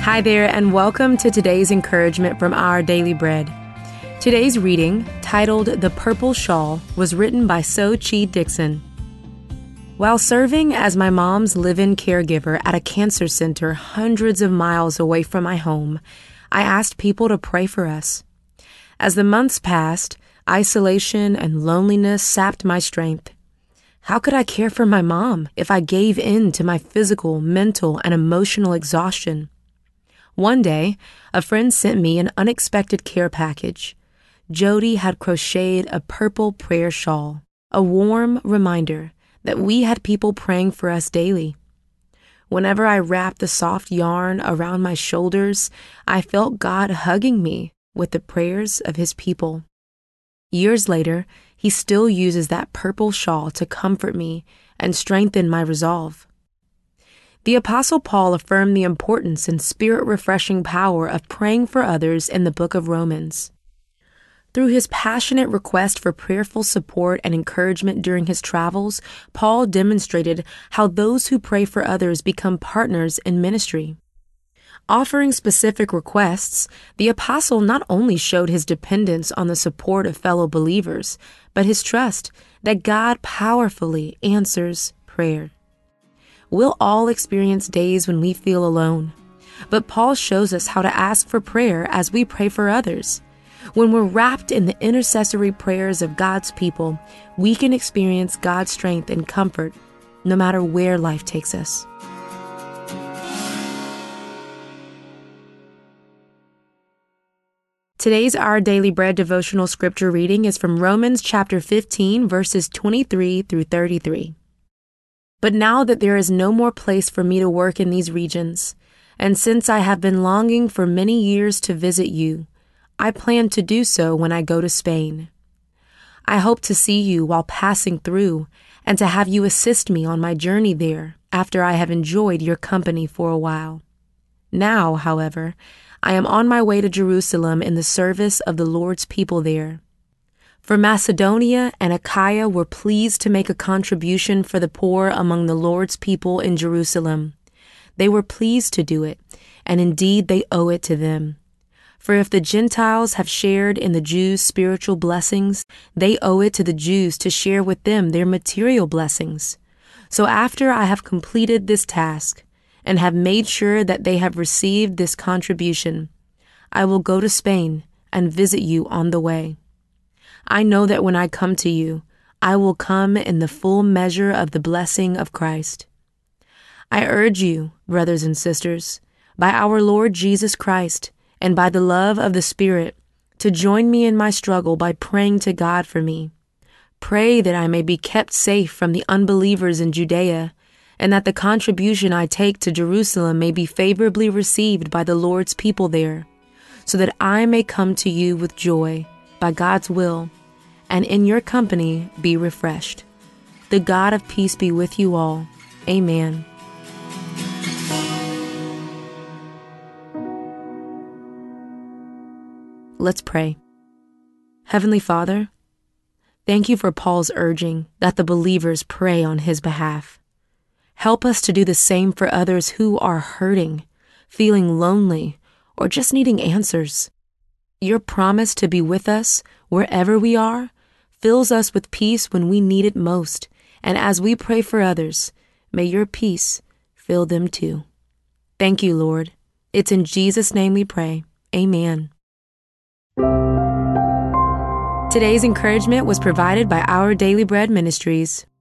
Hi there, and welcome to today's encouragement from Our Daily Bread. Today's reading, titled The Purple Shawl, was written by So-Chi Dixon. While serving as my mom's live-in caregiver at a cancer center hundreds of miles away from my home, I asked people to pray for us. As the months passed, isolation and loneliness sapped my strength. How could I care for my mom if I gave in to my physical, mental, and emotional exhaustion? One day, a friend sent me an unexpected care package. Jody had crocheted a purple prayer shawl, a warm reminder that we had people praying for us daily. Whenever I wrapped the soft yarn around my shoulders, I felt God hugging me with the prayers of His people. Years later, He still uses that purple shawl to comfort me and strengthen my resolve. The Apostle Paul affirmed the importance and spirit-refreshing power of praying for others in the book of Romans. Through his passionate request for prayerful support and encouragement during his travels, Paul demonstrated how those who pray for others become partners in ministry. Offering specific requests, the apostle not only showed his dependence on the support of fellow believers, but his trust that God powerfully answers prayer. We'll all experience days when we feel alone, but Paul shows us how to ask for prayer as we pray for others. When we're wrapped in the intercessory prayers of God's people, we can experience God's strength and comfort no matter where life takes us. Today's Our Daily Bread devotional scripture reading is from Romans chapter 15, verses 23 through 33. But now that there is no more place for me to work in these regions, and since I have been longing for many years to visit you, I plan to do so when I go to Spain. I hope to see you while passing through and to have you assist me on my journey there after I have enjoyed your company for a while. Now, however, I am on my way to Jerusalem in the service of the Lord's people there. For Macedonia and Achaia were pleased to make a contribution for the poor among the Lord's people in Jerusalem. They were pleased to do it, and indeed they owe it to them. For if the Gentiles have shared in the Jews' spiritual blessings, they owe it to the Jews to share with them their material blessings. So after I have completed this task, and have made sure that they have received this contribution, I will go to Spain and visit you on the way. I know that when I come to you, I will come in the full measure of the blessing of Christ. I urge you, brothers and sisters, by our Lord Jesus Christ and by the love of the Spirit, to join me in my struggle by praying to God for me. Pray that I may be kept safe from the unbelievers in Judea, and that the contribution I take to Jerusalem may be favorably received by the Lord's people there, so that I may come to you with joy, by God's will, and in your company be refreshed. The God of peace be with you all. Amen. Let's pray. Heavenly Father, thank you for Paul's urging that the believers pray on his behalf. Help us to do the same for others who are hurting, feeling lonely, or just needing answers. Your promise to be with us wherever we are fills us with peace when we need it most, and as we pray for others, may your peace fill them too. Thank you, Lord. It's in Jesus' name we pray. Amen. Today's encouragement was provided by Our Daily Bread Ministries.